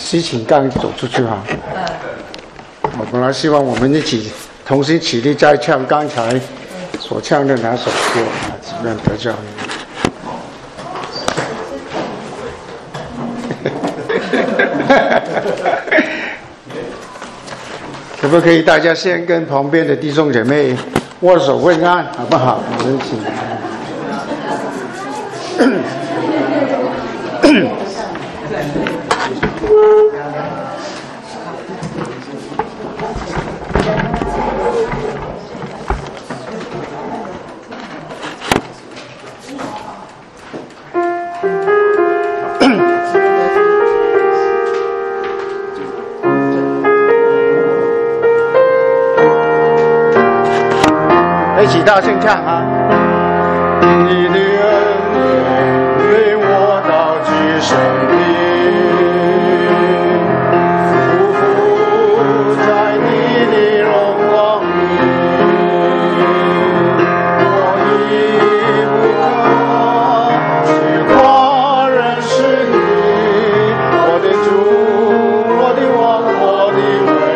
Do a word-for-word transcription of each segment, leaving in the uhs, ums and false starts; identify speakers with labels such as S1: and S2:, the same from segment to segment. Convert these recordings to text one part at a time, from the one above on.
S1: 西芹刚走出去哈。嗯。我本来希望我们一起同心起立再唱刚才所唱的那首歌啊，怎么样得奖？可不可以大家先跟旁边的弟兄姐妹握手问安，好不好？我们一起。一起大声唱啊！你的恩典为我到极生命，匍匐在你的荣光里，我已不可去夸认识你，我的主，我的王，我的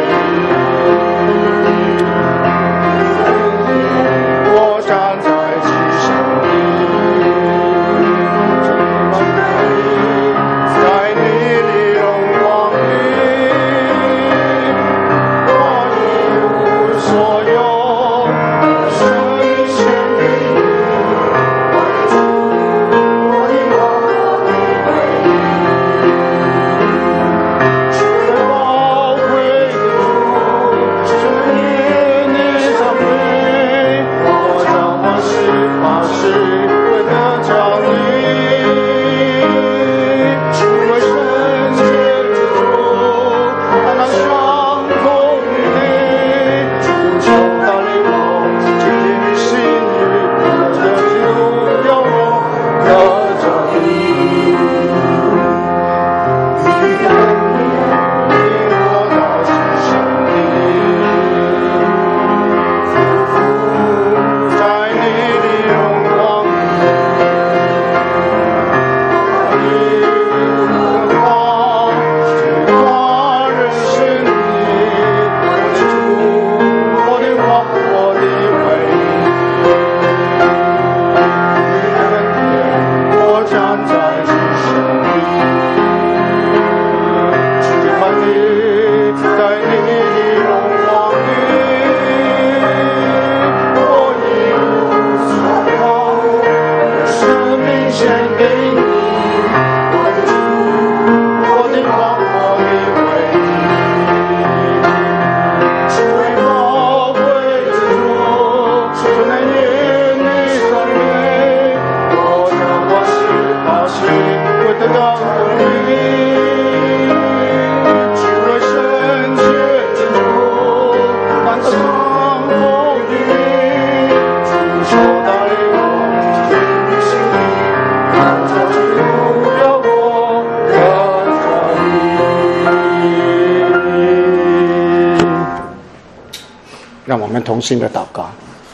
S1: 让我们同心的祷告。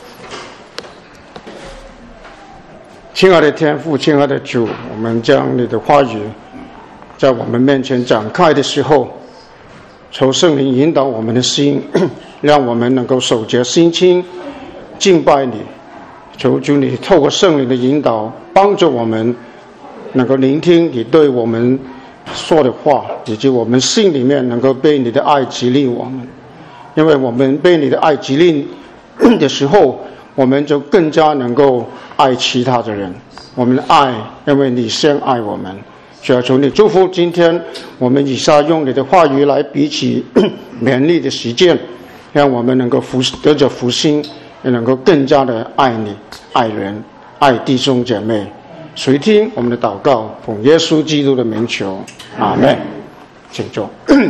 S1: 亲爱的天父，亲爱的主，我们将你的话语在我们面前展开的时候，求圣灵引导我们的心，让我们能够守节心清，敬拜你。求主你透过圣灵的引导，帮助我们能够聆听你对我们说的话，以及我们心里面能够被你的爱激励我们。因为我们被你的爱激励的时候，我们就更加能够爱其他的人。我们的爱，因为你先爱我们。主要求你祝福今天我们以下用你的话语来彼此勉励的实践，让我们能够福得着福心，也能够更加的爱你、爱人、爱弟兄姐妹。垂听我们的祷告，奉耶稣基督的名求，阿们。请坐。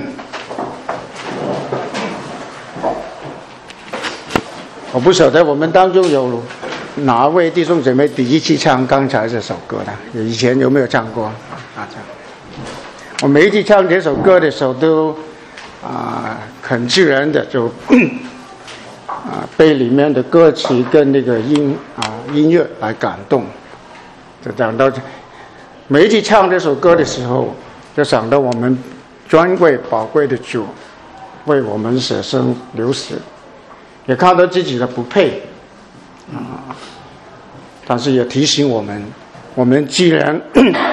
S1: 我不晓得我们当中有哪位弟兄姐妹第一次唱刚才这首歌的？以前有没有唱过？啊，唱。我每一次唱这首歌的时候都啊、呃、很自然的就啊、呃、被里面的歌词跟那个音啊、呃、音乐来感动，就讲到每一次唱这首歌的时候，就想到我们尊贵宝贵的主为我们舍生流死，也看到自己的不配啊，但是也提醒我们，我们既然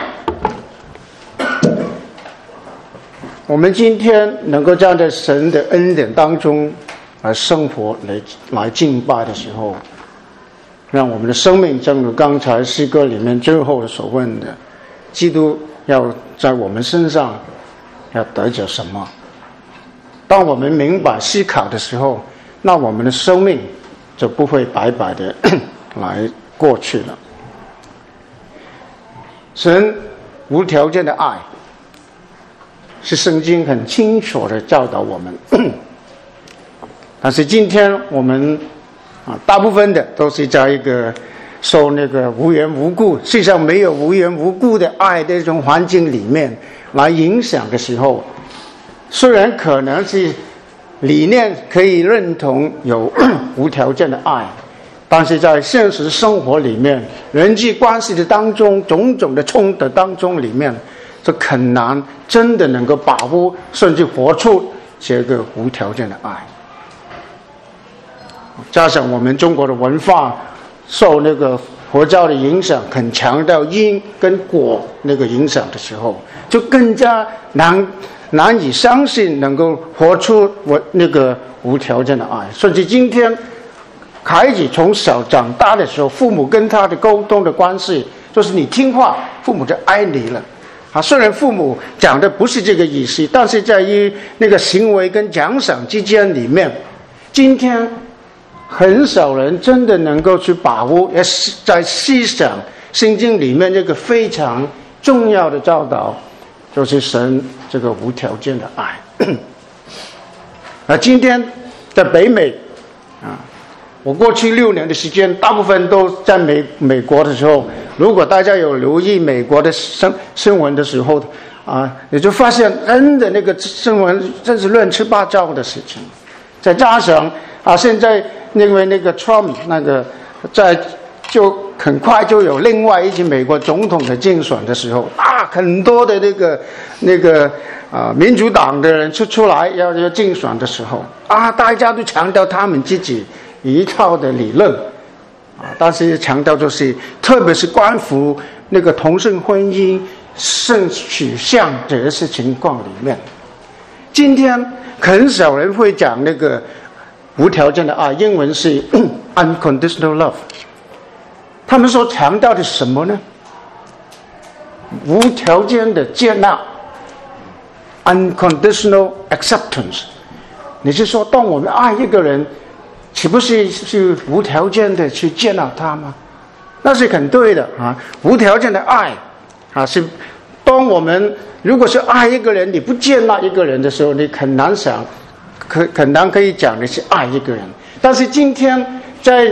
S1: 我们今天能够站在神的恩典当中来生活，来来敬拜的时候，让我们的生命正如刚才诗歌里面最后所问的，基督要在我们身上要得着什么？当我们明白思考的时候，那我们的生命就不会白白的来过去了。神无条件的爱是圣经很清楚的教导我们，但是今天我们啊，大部分的都是在一个受那个无缘无故，实际上没有无缘无故的爱的这种环境里面来影响的时候，虽然可能是理念可以认同有无条件的爱，但是在现实生活里面，人际关系的当中，种种的冲突当中里面，就很难真的能够把握甚至活出这个无条件的爱。加上我们中国的文化受那个佛教的影响，很强调因跟果那个影响的时候，就更加难难以相信能够活出我那个无条件的爱。甚至今天孩子从小长大的时候，父母跟他的沟通的关系就是你听话，父母就爱你了啊。虽然父母讲的不是这个意思，但是在于那个行为跟奖赏之间里面，今天很少人真的能够去把握，也在思想圣经里面这个非常重要的教导，就是神这个无条件的爱。而今天在北美啊，我过去六年的时间，大部分都在美美国的时候，如果大家有留意美国的新新闻的时候啊，你就发现真的那个新闻真是乱七八糟的事情。再加上啊，现在因为那个 Trump 那个在就很快就有另外一些美国总统的竞选的时候啊，很多的那个那个啊民主党的人出出来要要竞选的时候啊，大家都强调他们自己一套的理论啊，但是强调就是特别是关乎那个同性婚姻性取向这些情况里面，今天很少人会讲那个无条件的爱，英文是 unconditional love。他们所强调的什么呢？无条件的接纳 unconditional acceptance。你是说，当我们爱一个人，岂不是是无条件的去接纳他吗？那是很对的啊！无条件的爱啊，是当我们如果是爱一个人，你不接纳一个人的时候，你很难想，可很难可以讲的是爱一个人。但是今天在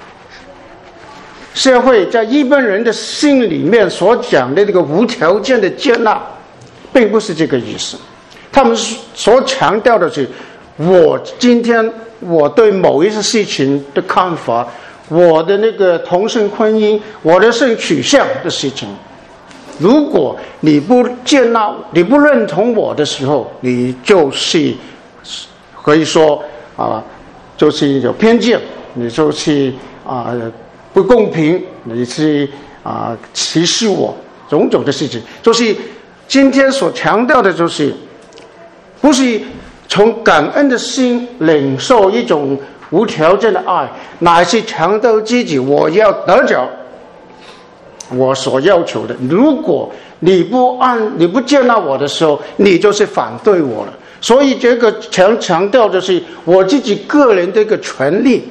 S1: 社会，在一般人的心里面所讲的这个无条件的接纳，并不是这个意思。他们所强调的是，我今天我对某一些事情的看法，我的那个同性婚姻，我的性取向的事情，如果你不接纳，你不认同我的时候，你就是可以说啊，就是有偏见，你就是啊不公平，你是啊歧视我，种种的事情，就是今天所强调的，就是不是从感恩的心领受一种无条件的爱，乃是强调自己我要得着我所要求的。如果你不按你不接纳我的时候，你就是反对我了。所以这个强强调的是我自己个人的一个权利。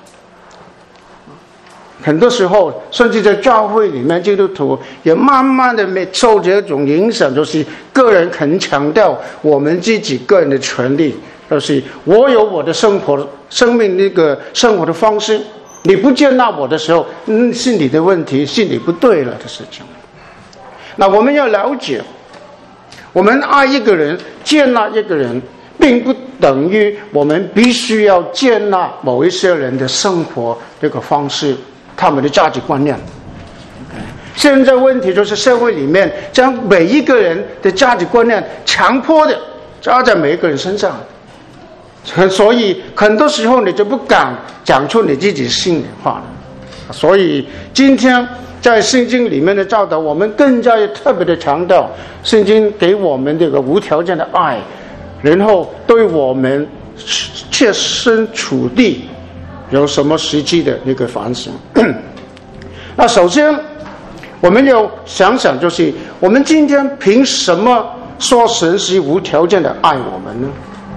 S1: 很多时候，甚至在教会里面，基督徒也慢慢的受这种影响，就是个人很强调我们自己个人的权利，就是我有我的生活、生命那个生活的方式，你不接纳我的时候，嗯，是你的问题，是你不对了的事情。那我们要了解，我们爱一个人、接纳一个人，并不等于我们必须要接纳某一些人的生活这个方式。他们的价值观念， 现在问题就是社会里面将每一个人的价值观念强迫的加在每一个人身上，所以很多时候你就不敢讲出你自己心里话了。所以今天在圣经里面的教导，我们更加特别的强调圣经给我们这个无条件的爱，然后对我们切身处地有什么实际的那个反省。那首先我们要想想，就是我们今天凭什么说神是无条件的爱我们呢？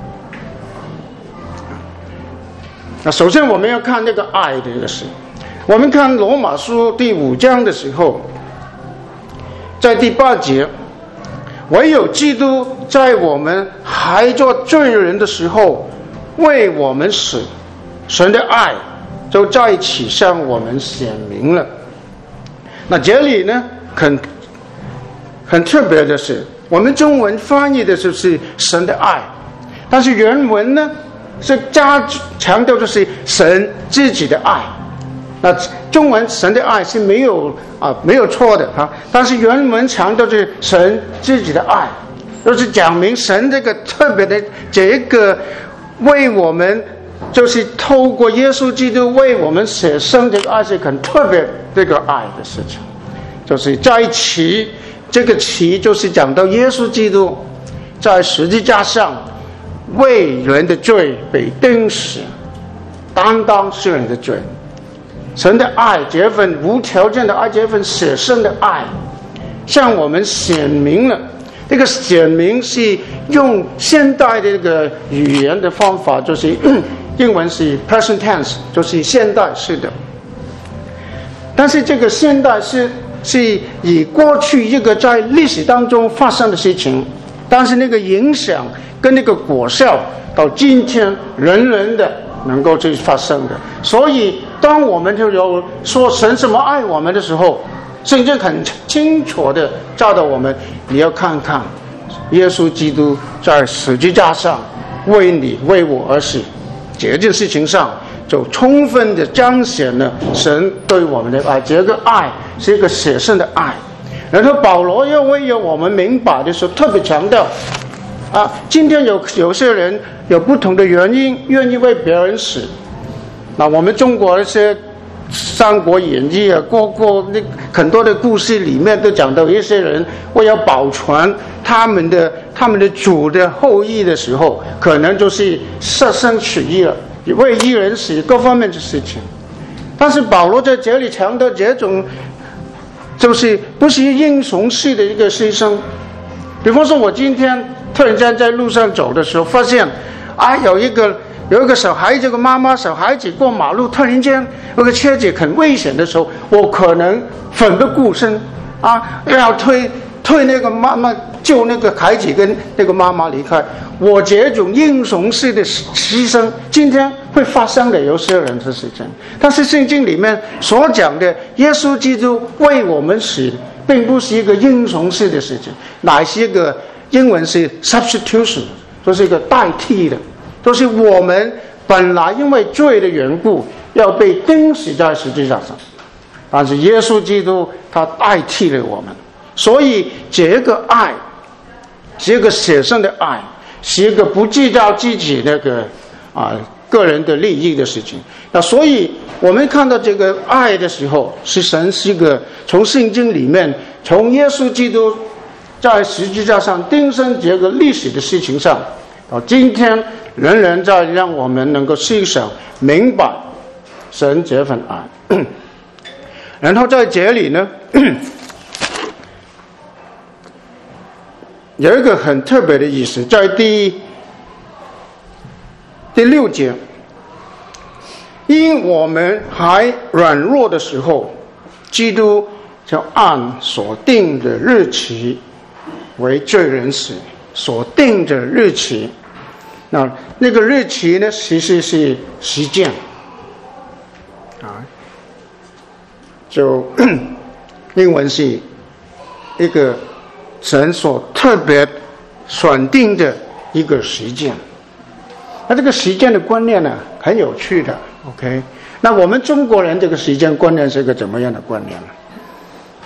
S1: 那首先我们要看那个爱的这个事。我们看罗马书第五章的时候，在第八节，唯有基督在我们还做罪人的时候为我们死，神的爱就在此向我们显明了。那这里呢，很很特别的是，我们中文翻译的就是神的爱，但是原文呢是加强调就是神自己的爱。那中文神的爱是没有啊没有错的啊，但是原文强调就是神自己的爱，就是讲明神这个特别的这个为我们，就是透过耶稣基督为我们舍生这个爱是很特别这个爱的事情，就是在其这个其就是讲到耶稣基督在十字架上为人的罪被钉死，担当世人的罪。神的爱，这份无条件的爱，这份舍生的爱向我们显明了。这个显明是用现代的这个语言的方法，就是英文是 present tense， 就是现代式的。但是这个现代是是以过去一个在历史当中发生的事情，但是那个影响跟那个果效到今天人人的能够去发生的。所以当我们就有说神怎么爱我们的时候，圣经很清楚的教导我们，你要看看耶稣基督在十字架上为你为我而死，这件事情上就充分的彰显了神对我们的爱。这个爱是一个舍生的爱。然后保罗又为了我们明白的时候特别强调啊，今天有有些人有不同的原因愿意为别人死。那我们中国一些《三国演义》啊，各个那很多的故事里面都讲到一些人为了保存他们的他们的主的后裔的时候，可能就是舍生取义了，为一人死，各方面的事情。但是保罗在这里强调这种就是不是英雄式的一个牺牲。比方说我今天突然间在路上走的时候，发现啊有一个有一个小孩子，这个妈妈小孩子过马路，突然间有个车子很危险的时候，我可能奋不顾身啊，要推推那个妈妈，救那个孩子跟那个妈妈离开。我这种英雄式的牺牲，今天会发生的有些人的事情。但是圣经里面所讲的耶稣基督为我们死，并不是一个英雄式的事情，乃是一个英文是 substitution， 就是一个代替的。就是我们本来因为罪的缘故要被钉死在十字架上，但是耶稣基督他代替了我们。所以这个爱，这个舍生的爱，是一个不计较自己那个啊个人的利益的事情。那所以我们看到这个爱的时候，是神是一个从圣经里面，从耶稣基督在十字架上钉身这个历史的事情上，到今天仍然在让我们能够思想明白神这份爱。然后在这里呢，有一个很特别的意思，在第第六节，因我们还软弱的时候，基督就按所定的日期为罪人死。所定的日期，那那个日期呢，其实是实践啊，就英文是一个神所特别选定的一个实践。那这个实践的观念呢，很有趣的 OK。那我们中国人这个实践观念是一个怎么样的观念呢？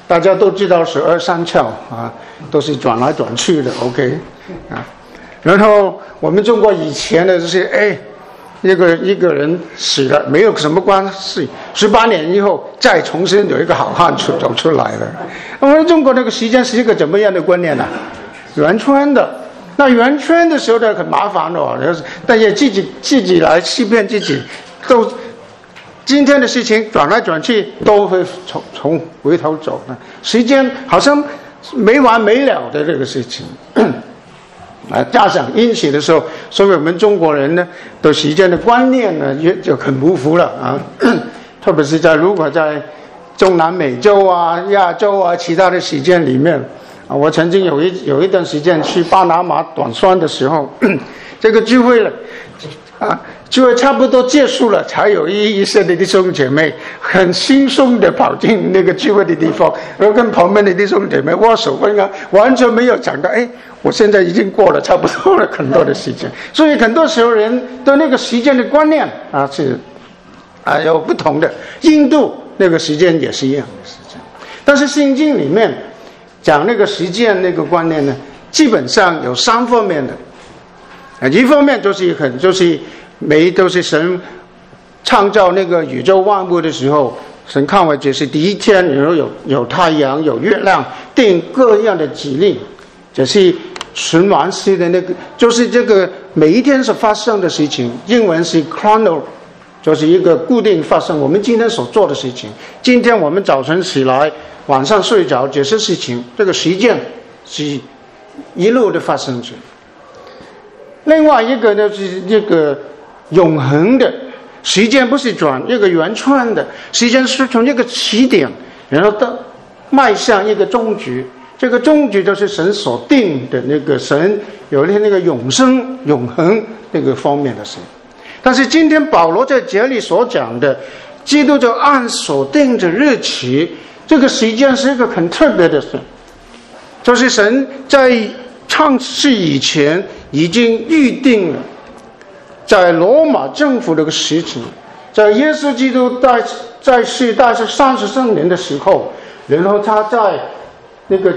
S1: 大家都知道十二生肖啊，都是转来转去的 ，OK 啊。然后我们中国以前的就是哎。一个一个人死了，没有什么关系，十八年以后再重新有一个好汉出走出来了。我们中国那个时间是一个怎么样的观念呢、啊？圆圈的，那圆圈的时候呢很麻烦哦，但也自己自己来欺骗自己，都今天的事情转来转去都会从从回头走呢，时间好像没完没了的这个事情。啊，加上因此的时候，所以我们中国人呢，对时间的观念呢，也就很模糊了啊。特别是在如果在中南美洲啊、亚洲啊其他的时间里面啊，我曾经有一有一段时间去巴拿马短宣的时候，这个聚会了啊，聚会差不多结束了，才有一一些的弟兄姐妹很轻松的跑进那个聚会的地方，然后跟旁边的弟兄姐妹握手问安，完全没有讲到哎。我现在已经过了差不多了很多的时间，所以很多时候人对那个时间的观念啊是啊有不同的。印度那个时间也是一样的时间，但是圣经里面讲那个时间那个观念呢，基本上有三方面的。啊，一方面就是很就是每都是神创造那个宇宙万物的时候，神看为这是第一天，然后有有太阳有月亮，定各样的指令。这是循环式的那个，就是这个每一天所发生的事情，英文是 chrono， 就是一个固定发生。我们今天所做的事情，今天我们早晨起来，晚上睡着，这些事情，这个时间是一路的发生着。另外一个呢是这个永恒的时间，不是转一个圆圈的时间，是从一个起点，然后到迈向一个终局。这个终局就是神所定的那个神有了那个永生永恒那个方面的事。但是今天保罗在这里所讲的基督就按所定的日期，这个时间是一个很特别的事，就是神在创世以前已经预定了，在罗马政府这个时期，在耶稣基督在在世大概三十三年的时候，然后他在那个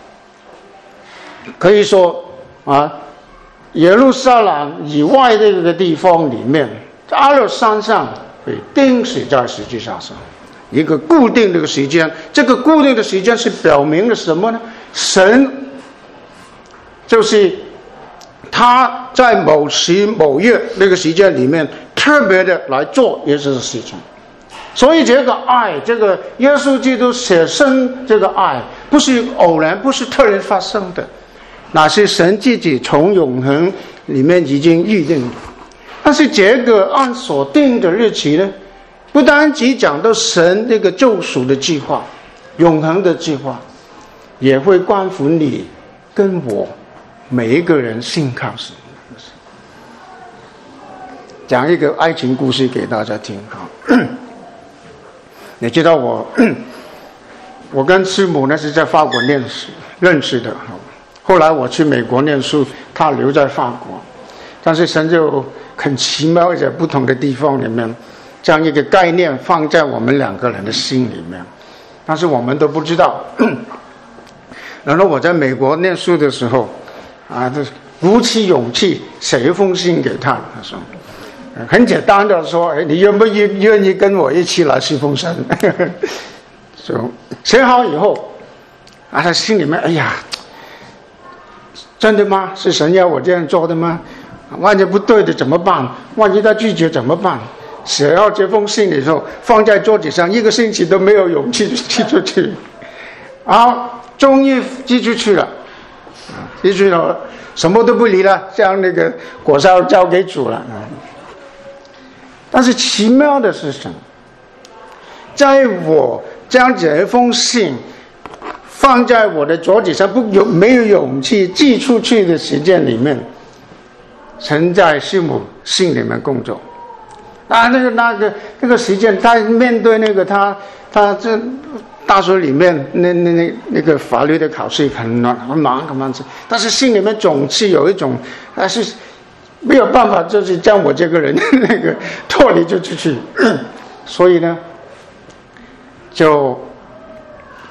S1: 可以说啊，耶路撒冷以外的这个地方里面，阿勒山上被钉死在十字架上，一个固定的时间。这个固定的时间是表明了什么呢？神就是他在某时某月那个时间里面特别的来做一些事情。所以这个爱，这个耶稣基督舍身，这个爱不是偶然，不是突然发生的，那是神自己从永恒里面已经预定的。但是这个按所定的日期呢，不单只讲到神这个救赎的计划，永恒的计划，也会关乎你跟我每一个人信靠神。讲一个爱情故事给大家听好。你知道我我跟师母呢是在法国念书认识的，后来我去美国念书，他留在法国，但是神就很奇妙，在不同的地方里面将一个概念放在我们两个人的心里面，但是我们都不知道。然后我在美国念书的时候啊，鼓起勇气写一封信给他，他说很简单的说，哎，你愿不愿愿意跟我一起来侍奉神？就写好以后，啊，他心里面，哎呀，真的吗？是神要我这样做的吗？万一不对的怎么办？万一他拒绝怎么办？写好这封信的时候，放在桌子上，一个星期都没有勇气寄出去。好，终于寄出去了，寄出去了，什么都不理了，将那个果烧交给主了。但是奇妙的是什么？在我将这封信放在我的桌子上，不有没有勇气寄出去的时间里面，神在师母心里面工作。啊，那个那个那个时间，他面对那个他他这大学里面那那那那个法律的考试很难很难很难，但是心里面总是有一种还是没有办法，就是将我这个人那个脱离就出去，所以呢，就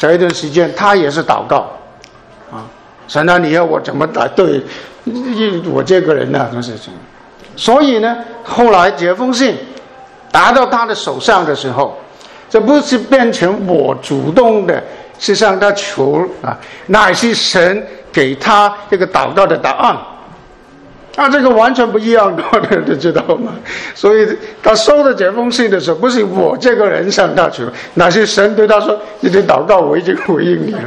S1: 这一段时间他也是祷告啊，神啊，你要我怎么来对我这个人呢？什么事情？所以呢，后来这封信达到他的手上的时候，这不是变成我主动的是向他求啊，乃是神给他这个祷告的答案。啊，这个完全不一样的，你知道吗？所以他收到这封信的时候，不是我这个人向他求，乃是神对他说：“你的祷告我已经回应你了。”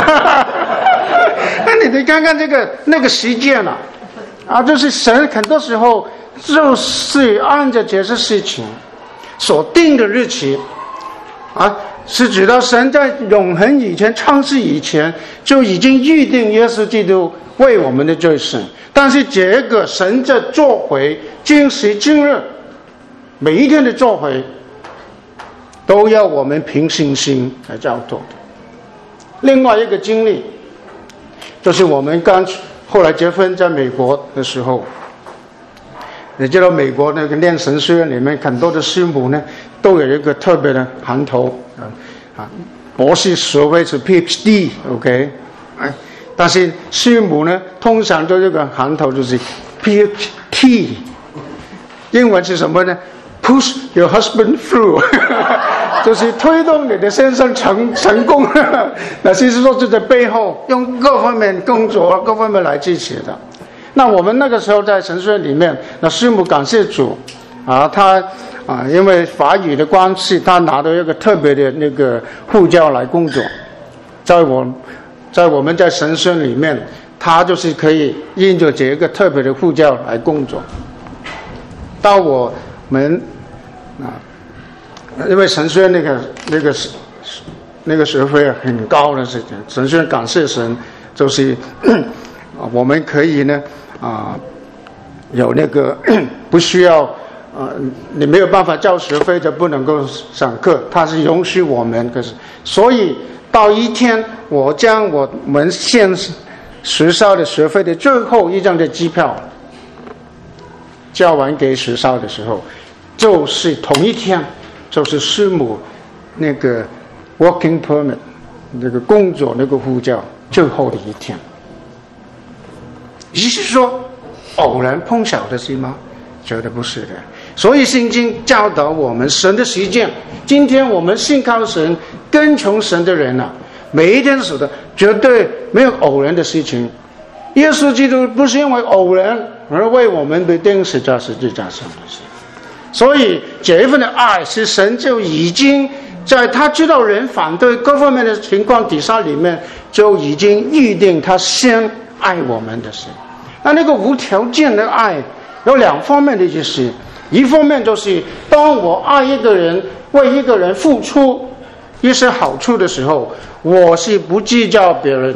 S1: 那你得看看这个那个时间啊，啊，就是神很多时候就是按照这些事情所定的日期啊，是指到神在永恒以前、创世以前就已经预定耶稣基督为我们的罪死。但是这个神的作为，今时今日每一天的作为，都要我们凭信心来照做的。另外一个经历，就是我们刚后来结婚在美国的时候，你知道美国那个念神学院里面很多的师母呢，都有一个特别的行头啊啊，博士学位是 P H D，OK， 哎。但是师母呢，通常就这个行头就是 P H T， 英文是什么呢 ？Push your husband through， 就是推动你的先生成成功。那其实说就在背后用各方面工作、各方面来支持的。那我们那个时候在神学院里面，那师母感谢主啊，他啊因为法语的关系，他拿到一个特别的那个护照来工作，在我。在我们在神学里面，他就是可以印着这个特别的护照来工作。到我们啊，因为神学那个那个那个学费很高的事情，神学感谢神，就是啊，我们可以呢啊有那个不需要啊，你没有办法交学费就不能够上课，他是允许我们，可是所以。到一天，我将我们现学校的学费的最后一张的机票交完给学校的时候，就是同一天，就是师母那个 working permit 那个工作那个护照最后的一天。也就是说，偶然碰巧的是吗？绝对不是的。所以圣经教导我们神的实践。今天我们信靠神、跟从神的人啊，每一天守的绝对没有偶然的事情。耶稣基督不是因为偶然而为我们被钉死在十字架上的事。所以这一份的爱是神就已经在他知道人反对各方面的情况底下里面，就已经预定他先爱我们的事。那那个无条件的爱有两方面的意思。一方面就是当我爱一个人，为一个人付出一些好处的时候，我是不计较别人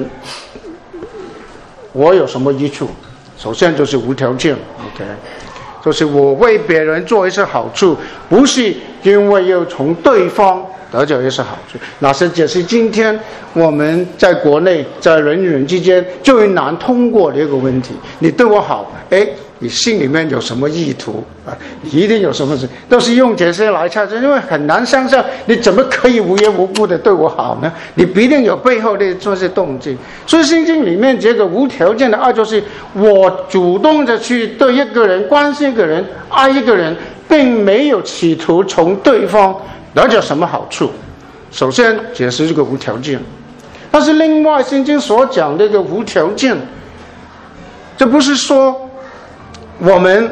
S1: 我有什么益处。首先就是无条件 OK， 就是我为别人做一些好处，不是因为要从对方得到一些好处。那是这是今天我们在国内在人与人之间最难通过的一个问题。你对我好，哎，你心里面有什么意图啊？你一定有什么事，都是用这些来猜测，因为很难想象你怎么可以无缘无故的对我好呢？你必定有背后的这些动机。所以圣经里面这个无条件的爱，就是我主动的去对一个人、关心一个人、爱一个人，并没有企图从对方得到什么好处。首先解释这个无条件，但是另外圣经所讲的这个无条件，这不是说我们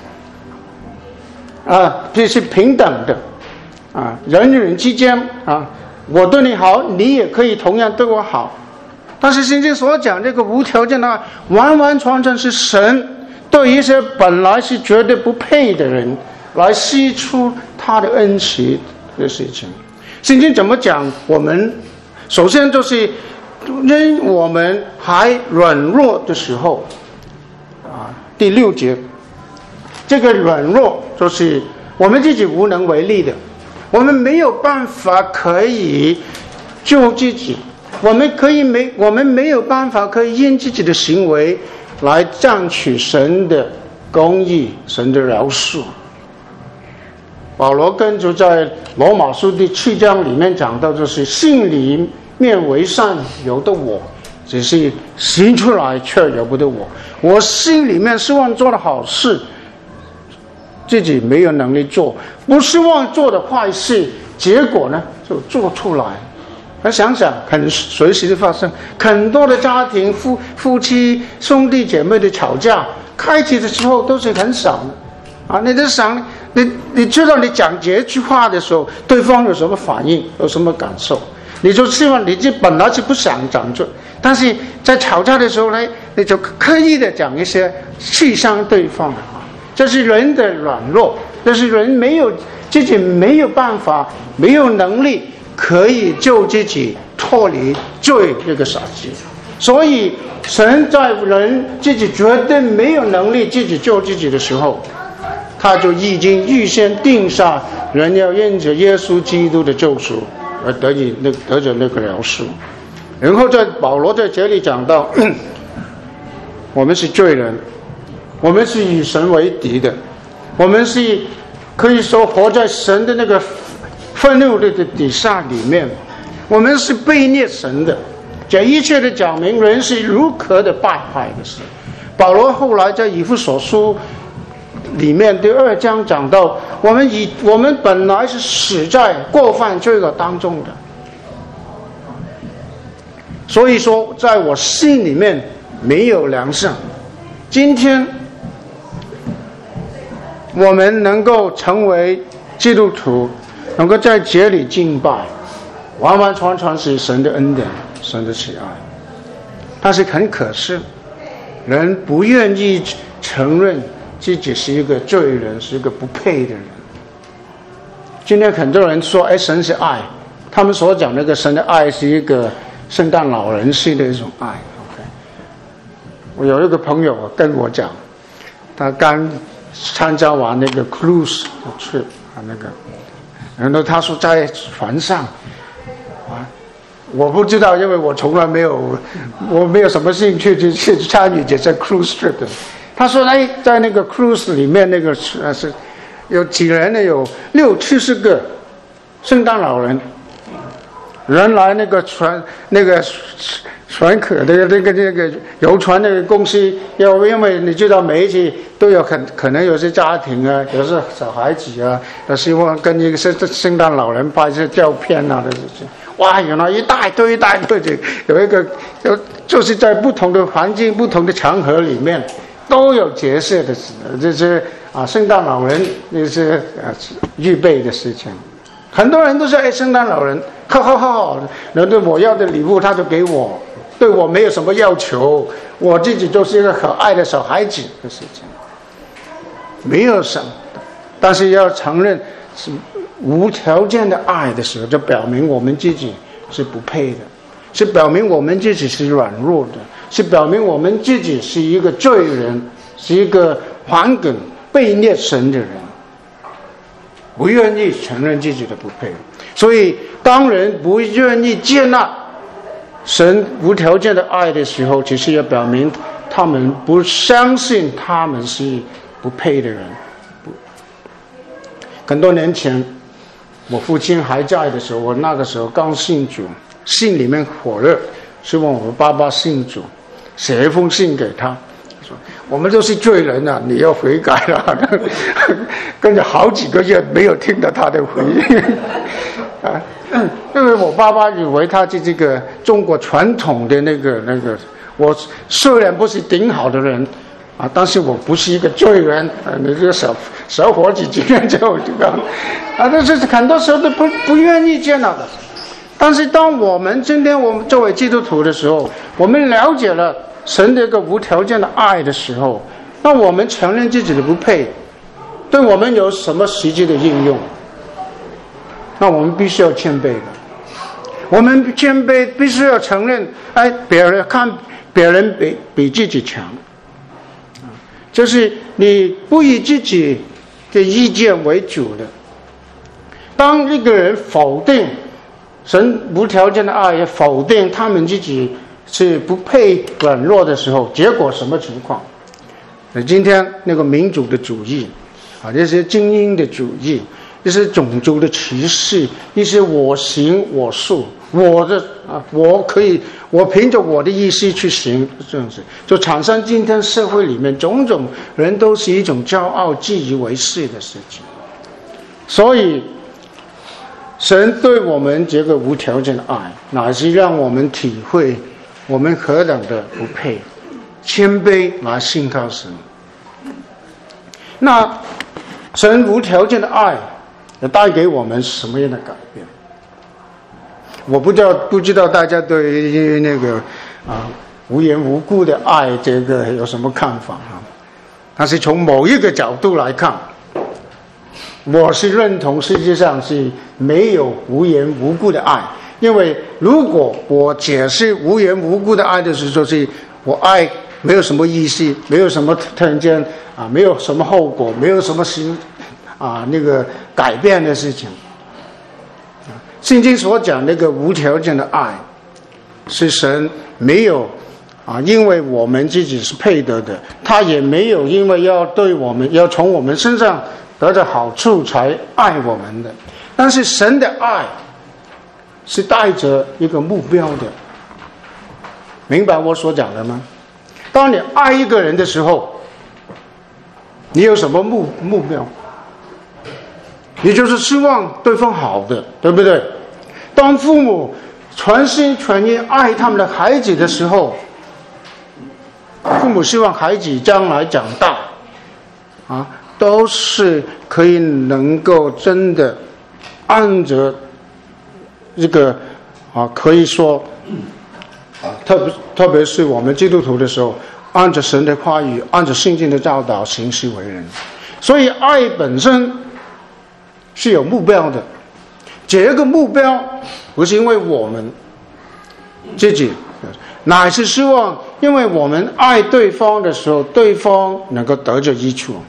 S1: 啊，这是平等的啊，人与人之间啊，我对你好，你也可以同样对我好。但是圣经所讲这个无条件的爱，完完全全是神对一些本来是绝对不配的人来施出他的恩慈的事情。圣经怎么讲？我们首先就是因我们还软弱的时候啊，第六节，这个软弱就是我们自己无能为力的，我们没有办法可以救自己，我们可以没我们没有办法可以因自己的行为来占取神的公义、神的饶恕。保罗跟就在罗马书第七章里面讲到，就是信里面为善由得我，只是行出来却由不得我。我心里面希望做的好事，自己没有能力做；不希望做的坏事，结果呢就做出来。而想想，很随时发生很多的家庭夫夫妻兄弟姐妹的吵架，开始的时候都是很少的啊。你在想，你你知道你讲这句话的时候，对方有什么反应，有什么感受？你就希望你这本来是不想讲这，但是在吵架的时候呢，你就刻意的讲一些刺伤对方啊。这是人的软弱，这是人没有自己没有办法，没有能力。可以救自己脱离罪这个杀机，所以神在人自己绝对没有能力自己救自己的时候，他就已经预先定下人要因着耶稣基督的救赎而得以那得着那个饶恕。然后在保罗在这里讲到，我们是罪人，我们是与神为敌的，我们是可以说活在神的那个愤怒的底下里面，我们是被逆神的。这一切的讲明人是如何的败坏的事。保罗后来在以弗所书里面第二章讲到，我们以我们本来是死在过犯罪恶当中的，所以说在我心里面没有良善。今天我们能够成为基督徒，能够在这里敬拜，完完全全是神的恩典，神的慈爱。但是很可惜，人不愿意承认自己是一个罪人，是一个不配的人。今天很多人说，哎，神是爱，他们所讲那个神的爱是一个圣诞老人式的一种爱。OK， 我有一个朋友跟我讲，他刚参加完那个 cruise 的 trip 啊，那个。然后他说在船上啊，我不知道，因为我从来没有，我没有什么兴趣去去参与这些 cruise trip 的。他说哎，在那个 cruise 里面，那个呃是有几人呢？有六七十个圣诞老人。原来那个船那个船客的那个那个游船那个公司，要因为你知道每一次都有很可能有些家庭啊，有些小孩子啊，他希望跟一个圣圣诞老人拍一些照片啊的事情。哇，原来一大堆一大堆的，有一个就就是在不同的环境、不同的场合里面都有角色的，这些啊圣诞老人那些啊预备的事情。很多人都说，哎，圣诞老人，哈哈哈！然后我要的礼物他就给我，对我没有什么要求，我自己就是一个可爱的小孩子的事情，没有什么。但是要承认是无条件的爱的时候，就表明我们自己是不配的，是表明我们自己是软弱的，是表明我们自己是一个罪人，是一个顽梗悖逆神的人。不愿意承认自己的不配，所以当人不愿意接纳神无条件的爱的时候，其实也表明他们不相信他们是不配的人。很多年前我父亲还在的时候，我那个时候刚信主，心里面火热，希望我爸爸信主，写一封信给他，说我们都是罪人啊，你要悔改了。跟着好几个月没有听到他的回应啊，因为我爸爸以为他是这个中国传统的那个那个，我虽然不是顶好的人啊，但是我不是一个罪人啊，你这个小小伙子今天就这个啊，但是很多时候都不不愿意接纳的。但是当我们今天我们作为基督徒的时候，我们了解了神的一个无条件的爱的时候，那我们承认自己的不配，对我们有什么实际的应用？那我们必须要谦卑的，我们谦卑必须要承认，哎，别人看别人比比自己强，就是你不以自己的意见为主的。当一个人否定神无条件的爱，也否定他们自己是不配软弱的时候，结果什么情况？那今天那个民主的主义啊，这些精英的主义，这些种族的歧视，一些我行我素我的啊，我可以，我凭着我的意思去行，这样子就产生今天社会里面种种人都是一种骄傲、自以为是的事情。所以，神对我们这个无条件的爱，乃是让我们体会我们何等的不配，谦卑来信靠神。那神无条件的爱，也带给我们什么样的改变？我不知道，不知道大家对于那个啊无缘无故的爱这个有什么看法啊？但是从某一个角度来看，我是认同世界上是没有无缘无故的爱，因为如果我解释无缘无故的爱的时候，就是我爱没有什么意思，没有什么突然间啊，没有什么后果，没有什么行啊那个改变的事情。圣经所讲那个无条件的爱，是神没有啊，因为我们自己是配得的，他也没有因为要对我们要从我们身上得着好处才爱我们的。但是神的爱是带着一个目标的，明白我所讲的吗？当你爱一个人的时候，你有什么目目标？也就是希望对方好的，对不对？当父母全心全意爱他们的孩子的时候，父母希望孩子将来长大啊，都是可以能够真的按着这个啊，可以说啊，特别特别是我们基督徒的时候，按着神的话语，按着圣经的教导行事为人。所以爱本身是有目标的，这个目标不是因为我们自己，乃是希望因为我们爱对方的时候，对方能够得着益处。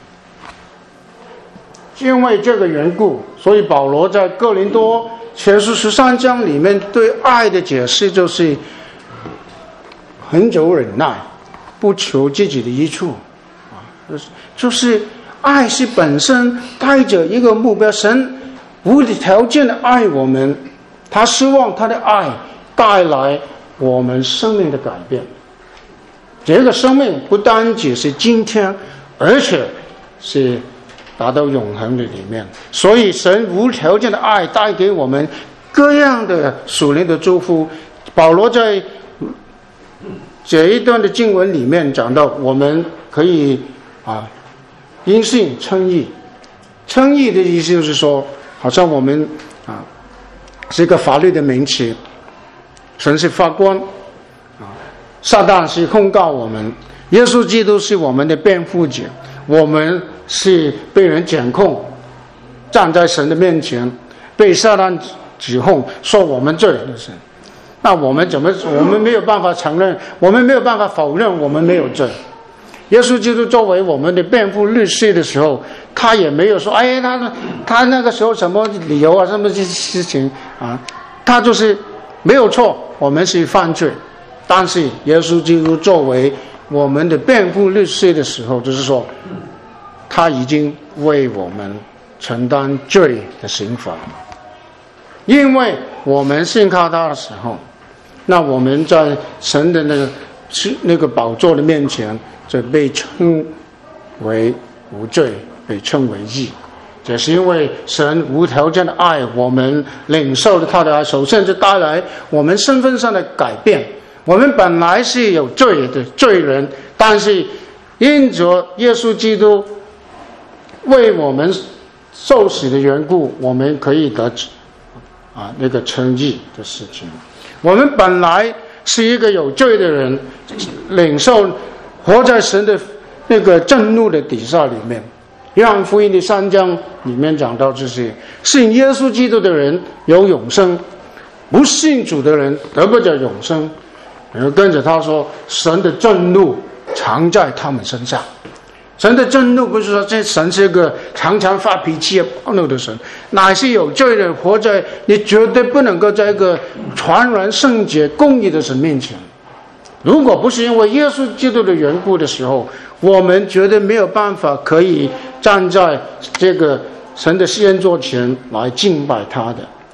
S1: 因为这个缘故，所以保罗在哥林多前书十三章里面对爱的解释就是恒久忍耐，不求自己的益处，就是爱是本身带着一个目标，神无条件的爱我们，他希望他的爱带来我们生命的改变。这个生命不单只是今天，而且是达到永恒的里面。所以神无条件的爱带给我们各样的属灵的祝福。保罗在这一段的经文里面讲到，我们可以啊因信称义。称义的意思就是说，好像我们啊是一个法律的名词，神是法官啊，撒旦是控告我们，耶稣基督是我们的辩护者，我们是被人检控，站在神的面前，被撒旦指控说我们罪的神。那我们怎么？我们没有办法承认，我们没有办法否认我们没有罪。耶稣基督作为我们的辩护律师的时候，他也没有说，哎，他他那个时候什么理由啊，什么事情啊，他就是没有错，我们是犯罪。但是耶稣基督作为我们的辩护律师的时候，就是说，他已经为我们承担罪的刑罚，因为我们信靠他的时候，那我们在神的那个那个宝座的面前，就被称为无罪，被称为义。这是因为神无条件的爱我们，领受了他的爱，首先就带来我们身份上的改变。我们本来是有罪的罪人，但是因着耶稣基督为我们受死的缘故，我们可以得啊那个称义的事情。我们本来是一个有罪的人，领受活在神的那个震怒的底下里面。约翰福音的三章里面讲到这些，信耶稣基督的人有永生，不信主的人得不着永生。然后跟着他说，神的震怒常在他们身上。神的震怒不是说这神是个常常发脾气暴怒的神，乃是有罪人活在你绝对不能够在一个全然圣洁公义的神面前。如果不是因为耶稣基督的缘故的时候，我们绝对没有办法可以站在这个神的施恩座前来敬拜他的。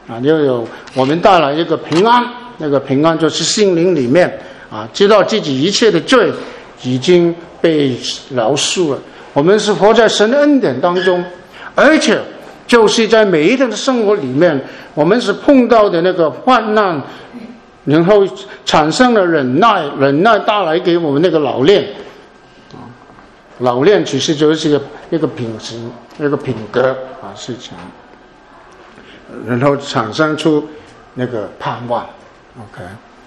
S1: 啊，又有我们带来一个平安，那个平安就是心灵里面啊，知道自己一切的罪已经被饶恕了。我们是活在神的恩典当中，而且就是在每一天的生活里面，我们是碰到的那个患难，然后产生了忍耐，忍耐带来给我们那个老练，老练其实就是一个一个品质，一个品格啊事情，然后产生出那个盼望 ，OK，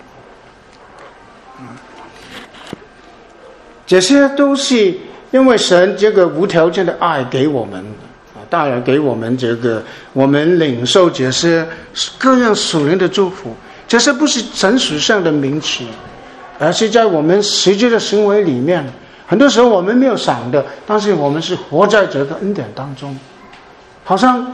S1: 这些都是因为神这个无条件的爱给我们啊，带来给我们这个我们领受这些各样属灵的祝福。这些不是神属上的名词，而是在我们实际的行为里面。很多时候我们没有想的，但是我们是活在这个恩典当中。好像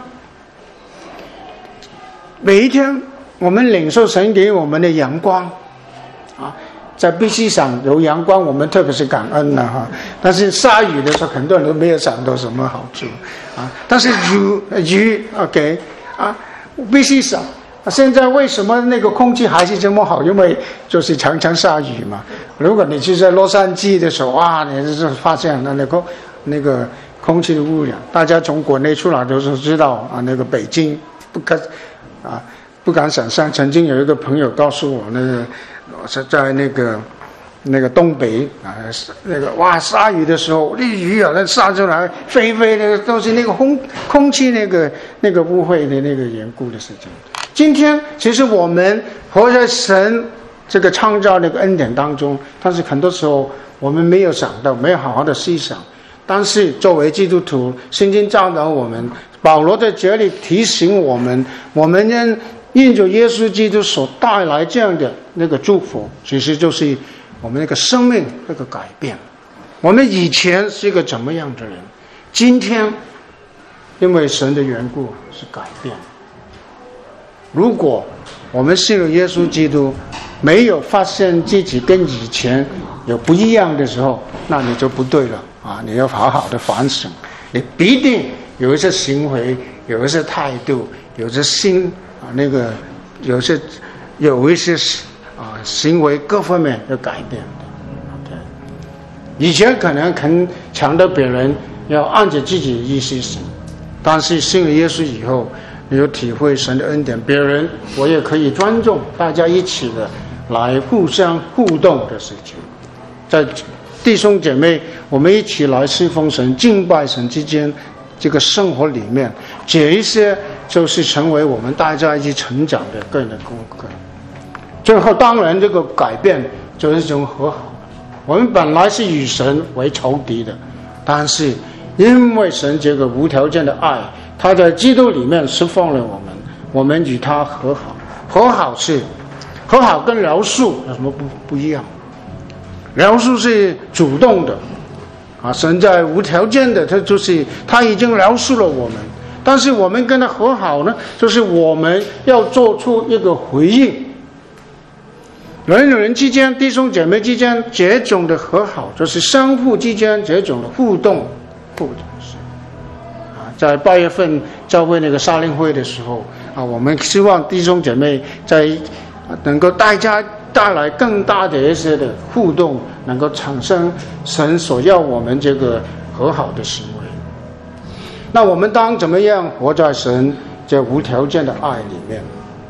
S1: 每一天我们领受神给我们的阳光啊，在B C上有阳光，我们特别是感恩了哈。但是下雨的时候，很多人都没有想到什么好处啊。但是雨雨 OK 啊 ，B C 上。现在为什么那个空气还是这么好？因为就是常常下雨嘛。如果你去在洛杉矶的时候，哇，你就是发现那个那个空气的污染，大家从国内出来都是知道啊。那个北京不可啊不敢想象。曾经有一个朋友告诉我，那个是在那个那个东北啊，那个哇下雨的时候，那雨啊那下出来飞飞的都是那个空空气那个那个污秽的那个缘故的事情。今天其实我们活在神这个创造那个恩典当中，但是很多时候我们没有想到，没有好好的思想。但是作为基督徒，圣经教导我们，保罗在这里提醒我们，我们因因着耶稣基督所带来这样的那个祝福，其实就是我们那个生命那个改变。我们以前是一个怎么样的人，今天因为神的缘故是改变。如果我们信了耶稣基督，没有发现自己跟以前有不一样的时候，那你就不对了啊！你要好好的反省，你必定有一些行为，有一些态度，有一些心啊，那个有些有一些啊行为各方面要改变的。OK， 以前可能肯强调别人要按照自己的意思行，但是信了耶稣以后，你有体会神的恩典，别人我也可以尊重，大家一起的来互相互动的事情。在弟兄姐妹我们一起来侍奉神敬拜神之间这个生活里面，这一些就是成为我们大家一起成长的个人的功课。最后当然这个改变就是一种和好，我们本来是与神为仇敌的，但是因为神这个无条件的爱，他在基督里面释放了我们，我们与他和好。和好是和好跟饶恕有什么不不一样？饶恕是主动的啊，神在无条件的，他就是他已经饶恕了我们。但是我们跟他和好呢，就是我们要做出一个回应。人与人之间，弟兄姐妹之间，这种的和好，就是相互之间这种的互动，互动。在八月份教会那个沙令会的时候啊，我们希望弟兄姐妹在能够大家带来更大的一些的互动，能够产生神所要我们这个和好的行为。那我们当怎么样活在神这无条件的爱里面？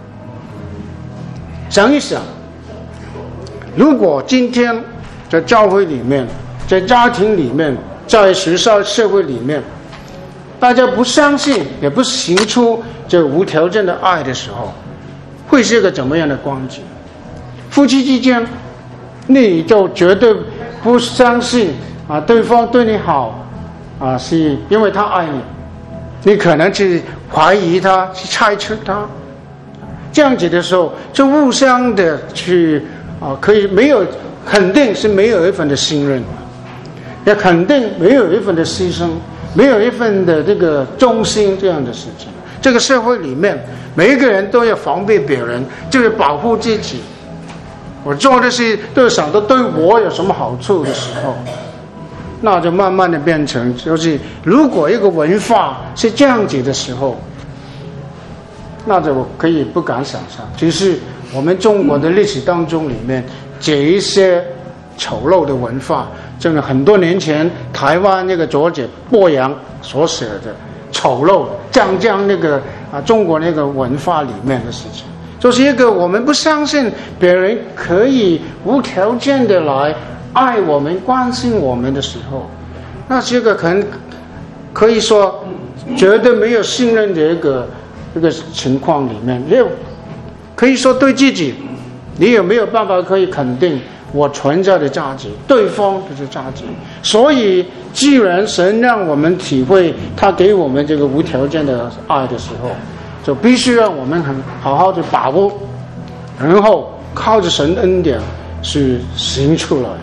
S1: 想一想，如果今天在教会里面，在家庭里面，在学校社会里面，大家不相信也不行出这无条件的爱的时候，会是个怎么样的光景？夫妻之间，你就绝对不相信啊，对方对你好啊，是因为他爱你，你可能去怀疑他，去猜测他，这样子的时候，就互相的去啊，可以没有肯定是没有一份的信任，也肯定没有一份的牺牲。没有一份的这个忠心这样的事情。这个社会里面每一个人都要防备别人，就是保护自己。我做的事都要想到对我有什么好处的时候，那就慢慢的变成就是如果一个文化是这样子的时候， 那就可以不敢想象。其实我们中国的历史当中里面，这一些丑陋的文化，真的很多年前台湾那个作者柏杨所写的丑陋将将那个啊中国那个文化里面的事情，就是一个我们不相信别人可以无条件的来爱我们关心我们的时候，那这个可能可以说绝对没有信任的一个一个情况里面，也可以说对自己你有没有办法可以肯定我存在的价值，对方的价值。所以既然神让我们体会他给我们这个无条件的爱的时候，就必须让我们很好好的把握，然后靠着神恩典去行出来。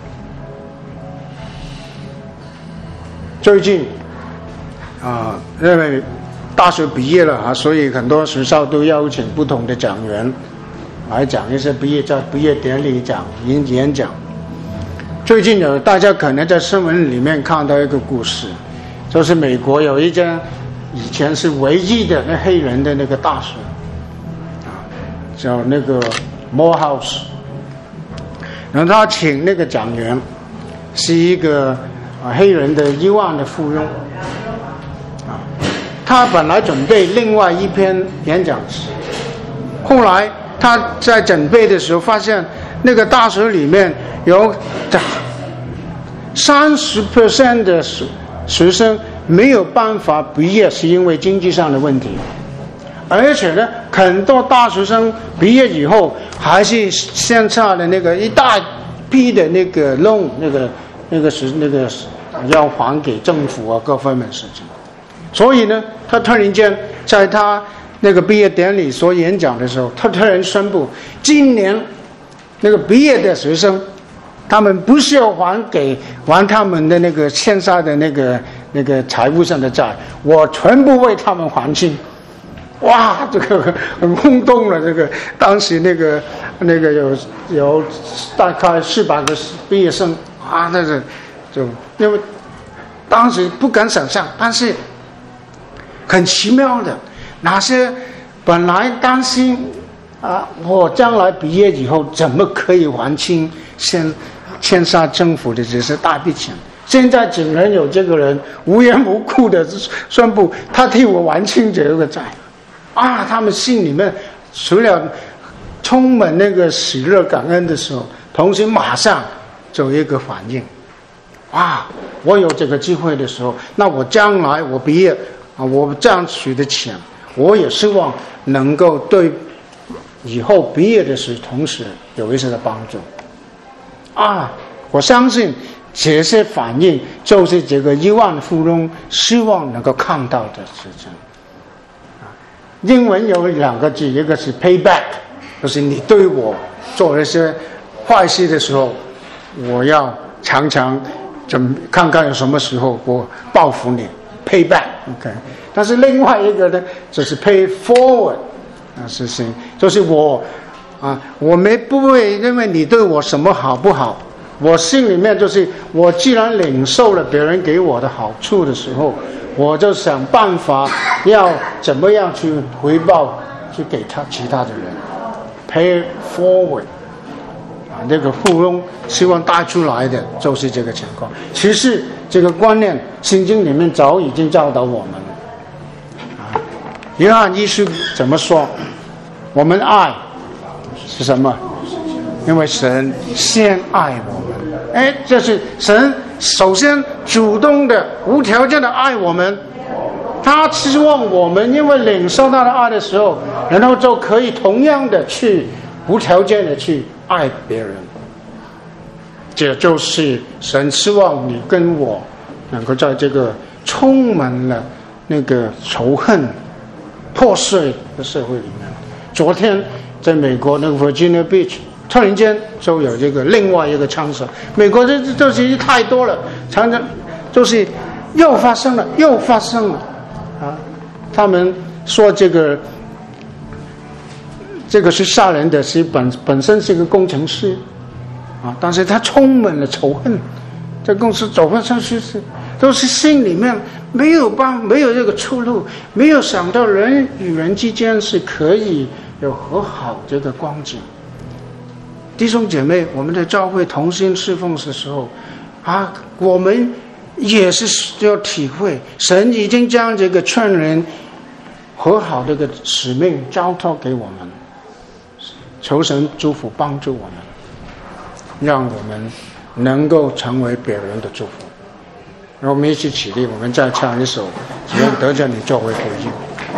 S1: 最近啊，因为大学毕业了啊，所以很多学校都邀请不同的讲员来讲一些毕业在毕业典礼讲演演讲。最近有大家可能在新闻里面看到一个故事，就是美国有一间以前是唯一的那黑人的那个大学啊，叫那个 Morehouse， 然后他请那个讲员是一个啊黑人的亿万的富翁啊，他本来准备另外一篇演讲词，后来他在准备的时候发现那个大学里面有三十 percent 的学生没有办法毕业，是因为经济上的问题，而且呢很多大学生毕业以后还是线下的那个一大批的那个 loan 那个那个是那个要还给政府啊各方面事情。所以呢他突然间在他那个毕业典礼所演讲的时候，他突然宣布今年那个毕业的学生他们不需要还给还他们的那个线下的那个那个财务上的债，我全部为他们还清。哇，这个很轰动了，这个当时那个那个有有大概四百个毕业生啊，那个就因为当时不敢想象，但是很奇妙的，那些本来担心啊，我将来毕业以后怎么可以还清先欠下政府的这些大笔钱，现在竟然有这个人无缘无故的宣布他替我还清这个债啊！他们心里面除了充满那个喜乐感恩的时候，同时马上就有一个反应啊，我有这个机会的时候，那我将来我毕业啊，我这样取的钱，我也希望能够对以后毕业的时候同时有一些的帮助啊！我相信这些反应就是这个亿万富翁希望能够看到的事情。英文有两个字，一个是 payback， 就是你对我做一些坏事的时候，我要常常准看看有什么时候我报复你 payback OK。 但是另外一个呢就是 pay forward 啊，事情就是我啊，我没不会因为你对我什么好不好，我心里面就是我既然领受了别人给我的好处的时候，我就想办法要怎么样去回报，去给他其他的人 pay forward 啊，这个富翁希望带出来的就是这个情况。其实这个观念圣经里面早已经教导我们了啊。约翰一书怎么说？我们爱是什么？因为神先爱我们。哎，这是神首先主动的无条件的爱我们，他希望我们因为领受他的爱的时候，然后就可以同样的去无条件的去爱别人。这就是神希望你跟我能够在这个充满了那个仇恨破碎的社会里面。昨天在美国那个 Virginia Beach 突然间就有这个另外一个枪手，美国这这些太多了，常常就是又发生了又发生了啊！他们说这个这个是杀人的，是本本身是一个工程师啊，但是他充满了仇恨，这公司走不上去是都是心里面没有帮，没有这个出路，没有想到人与人之间是可以有和好这个光景。弟兄姐妹，我们在教会同心侍奉的时候啊，我们也是要体会神已经将这个劝人和好这个使命交托给我们，求神祝福帮助我们，让我们能够成为别人的祝福。让我们一起起立，我们再唱一首《只用得着你作为回应》。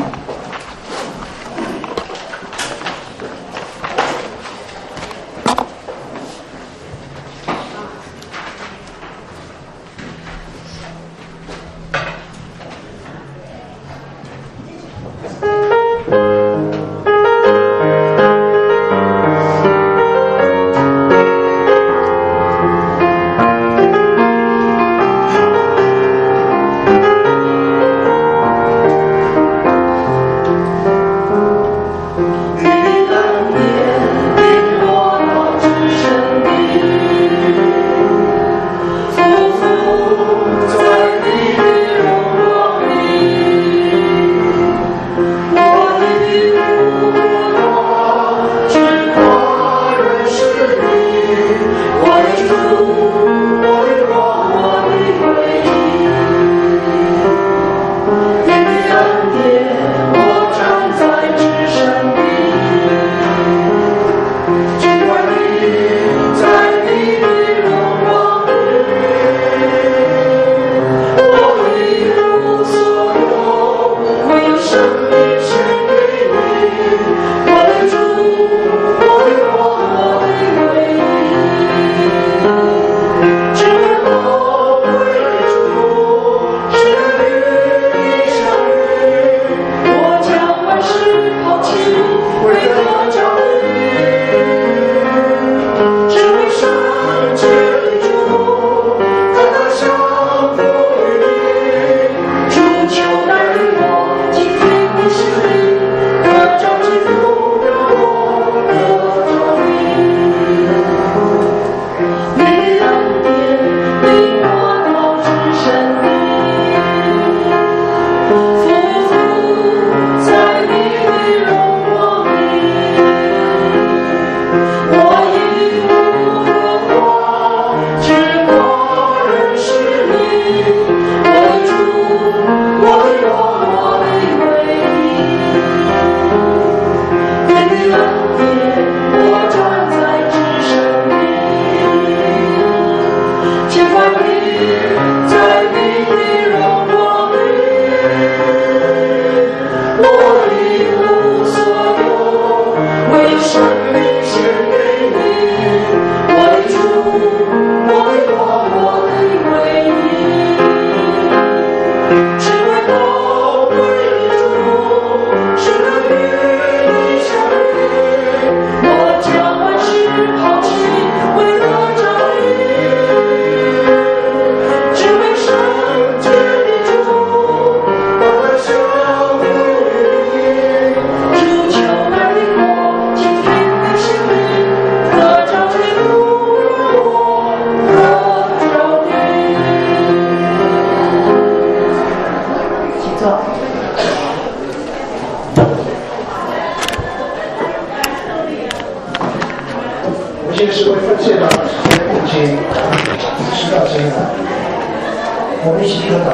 S2: 先是为奉献到父亲，直到现在，我们一起听祷。